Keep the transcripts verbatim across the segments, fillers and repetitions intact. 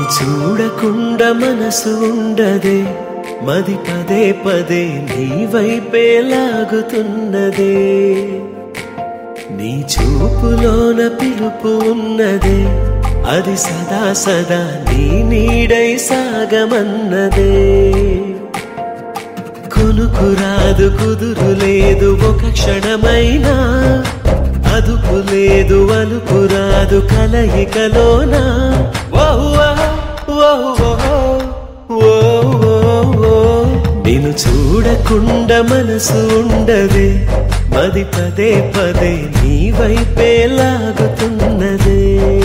చూడకుండా మనసు ఉండదే, మది పదే పదే నీ వైపే లాగుతున్నదే. నీ చూపులోన పిలుపు ఉన్నదే, అది సదా సదా నీ నీడై సాగమన్నదే. కొనుకు రాదు కుదురు లేదు ఒక క్షణమైనా, అదుపు లేదు అలుపు రాదు కలయికలోనా. నిన్ను చూడకుండా మనసు ఉండదే, మది పదే పదే నీ వైపే లాగుతున్నదే.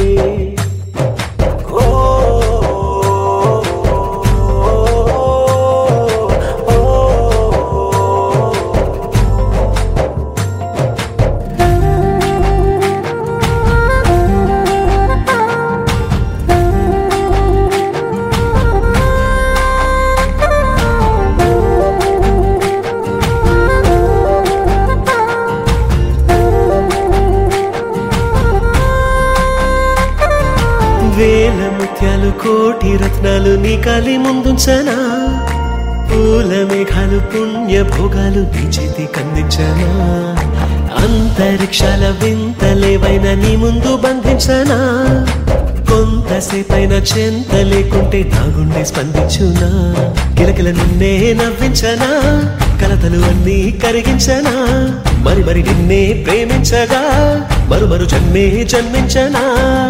వేల ముత్యాలు కోటి రత్నాలు నీ కలి ముందుంచనా, పూల మేఘాలు పుణ్య భోగాలు నీ చేతి కందించనా. అంతరిక్షాల వింతలేవైనా నీ ముందు బంధించనా, కొంతసేపైన చెంత లేకుంటే నా గుండె స్పందించునా. కిలకిల నిన్నే నవ్వించనా, కలతలు అన్నీ కరిగించనా. మరి మరి నిన్నే ప్రేమించగా మరు మరు జన్మే జన్మించనా.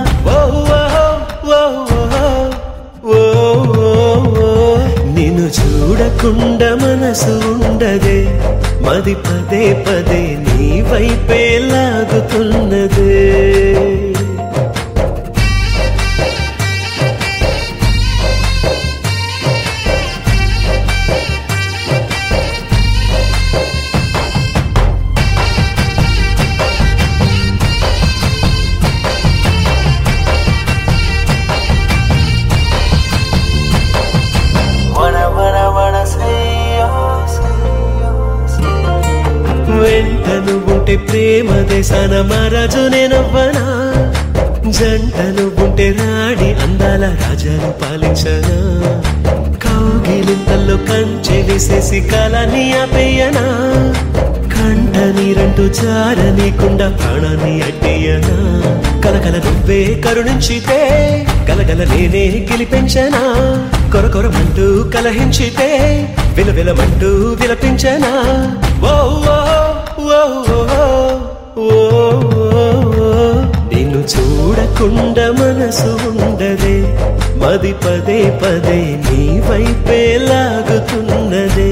నిన్ను చూడకుండా మనసు ఉండదే, మది పదే పదే నీ వైపే లాగుతున్నదే. వెంటను ఉంటే ప్రేమ దేశాన మహారాజు నేనవ్వనా, జంటను ఉంటే రాణి అందాల రాజాను పాలించనా. కౌగిలింతల్లో కంచె వేసేసి కాలాన్ని ఆపేయనా, కంట నీరంటూ జారనీకుండా ప్రాణాన్ని అడ్డేయనా. కలకల నువ్వే కరుణించితే గలగల నేనే గెలిపించనా. కొరకొరమంటూ కలహించితే విలవిలమంటూ విలపించనా. నిన్ను చూడకుండా మనసు ఉండదే, మది పదే పదే నీ వైపే లాగుతున్నదే.